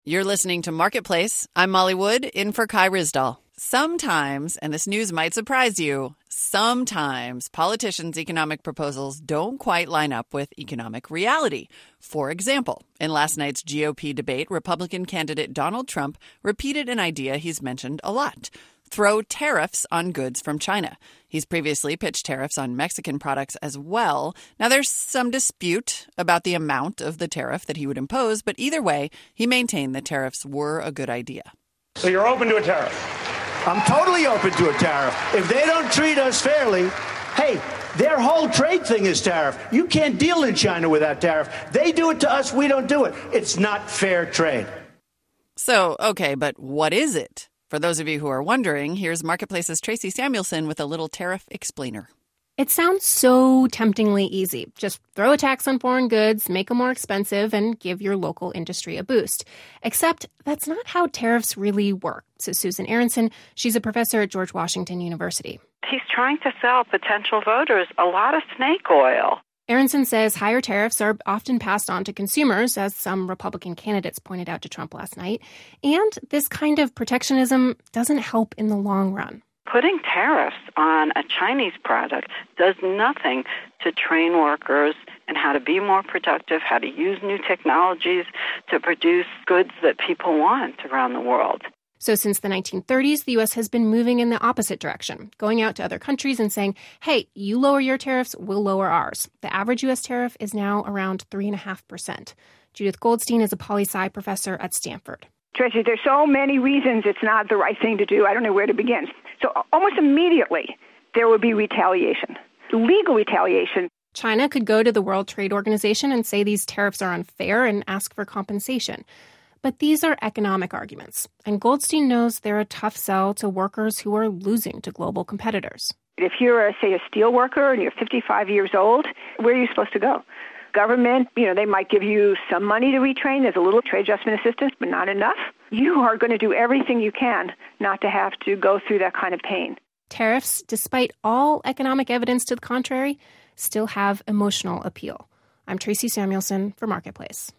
You're listening to Marketplace. I'm Molly Wood, in for Kai Ryssdal. Sometimes, and this news might surprise you, sometimes politicians' economic proposals don't quite line up with economic reality. For example, in last night's GOP debate, Republican candidate Donald Trump repeated an idea he's mentioned a lot: throw tariffs on goods from China. He's previously pitched tariffs on Mexican products as well. Now, there's some dispute about the amount of the tariff that he would impose, but either way, he maintained that tariffs were a good idea. So you're open to a tariff? I'm totally open to a tariff. If they don't treat us fairly, hey, their whole trade thing is tariff. You can't deal in China without tariff. They do it to us, we don't do it. It's not fair trade. So, okay, but what is it? For those of you who are wondering, here's Marketplace's Tracy Samuelson with a little tariff explainer. It sounds so temptingly easy. Just throw a tax on foreign goods, make them more expensive, and give your local industry a boost. Except that's not how tariffs really work, says Susan Aronson. She's a professor at George Washington University. He's trying to sell potential voters a lot of snake oil. Aronson says higher tariffs are often passed on to consumers, as some Republican candidates pointed out to Trump last night. And this kind of protectionism doesn't help in the long run. Putting tariffs on a Chinese product does nothing to train workers in how to be more productive, how to use new technologies to produce goods that people want around the world. So since the 1930s, the U.S. has been moving in the opposite direction, going out to other countries and saying, hey, you lower your tariffs, we'll lower ours. The average U.S. tariff is now around 3.5%. Judith Goldstein is a poli-sci professor at Stanford. Tracy, there's so many reasons it's not the right thing to do. I don't know where to begin. So almost immediately, there would be retaliation, legal retaliation. China could go to the World Trade Organization and say these tariffs are unfair and ask for compensation. But these are economic arguments, and Goldstein knows they're a tough sell to workers who are losing to global competitors. If you're, say, a steel worker and you're 55 years old, where are you supposed to go? Government, they might give you some money to retrain. There's a little trade adjustment assistance, but not enough. You are going to do everything you can not to have to go through that kind of pain. Tariffs, despite all economic evidence to the contrary, still have emotional appeal. I'm Tracy Samuelson for Marketplace.